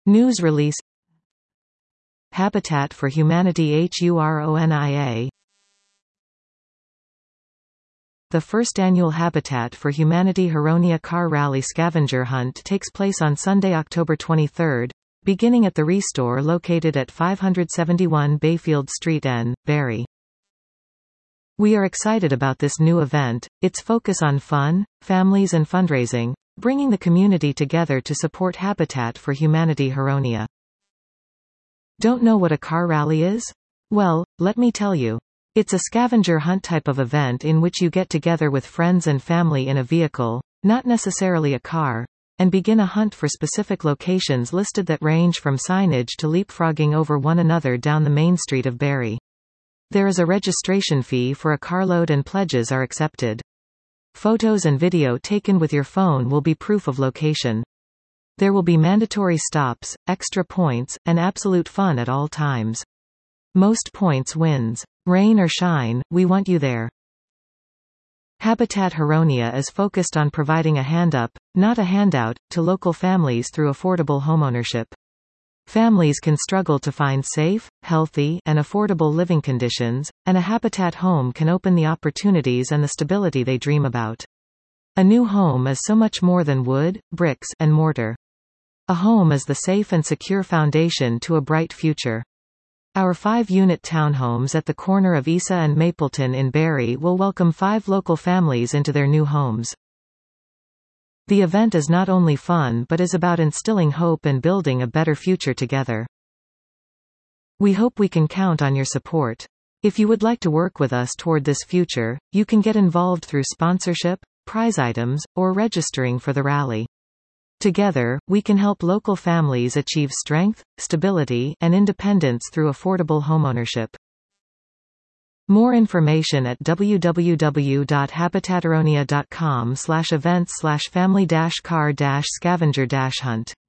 News release. Habitat for Humanity HURONIA. The first annual Habitat for Humanity Huronia Car Rally Scavenger Hunt takes place on Sunday, October 23, beginning at the Restore located at 571 Bayfield Street N, Barrie. We are excited about this new event, its focus on fun, families and fundraising, bringing the community together to support Habitat for Humanity Huronia. Don't know what a car rally is? Well, let me tell you. It's a scavenger hunt type of event in which you get together with friends and family in a vehicle, not necessarily a car, and begin a hunt for specific locations listed that range from signage to leapfrogging over one another down the main street of Barrie. There is a registration fee for a carload and pledges are accepted. Photos and video taken with your phone will be proof of location. There will be mandatory stops, extra points, and absolute fun at all times. Most points wins. Rain or shine, we want you there. Habitat Huronia is focused on providing a hand-up, not a handout, to local families through affordable homeownership. Families can struggle to find safe, healthy, and affordable living conditions, and a Habitat home can open the opportunities and the stability they dream about. A new home is so much more than wood, bricks, and mortar. A home is the safe and secure foundation to a bright future. Our 5-unit townhomes at the corner of Isa and Mapleton in Barrie will welcome 5 local families into their new homes. The event is not only fun but is about instilling hope and building a better future together. We hope we can count on your support. If you would like to work with us toward this future, you can get involved through sponsorship, prize items, or registering for the rally. Together, we can help local families achieve strength, stability, and independence through affordable homeownership. More information at www.habitathuronia.com/events/family-car-scavenger-hunt.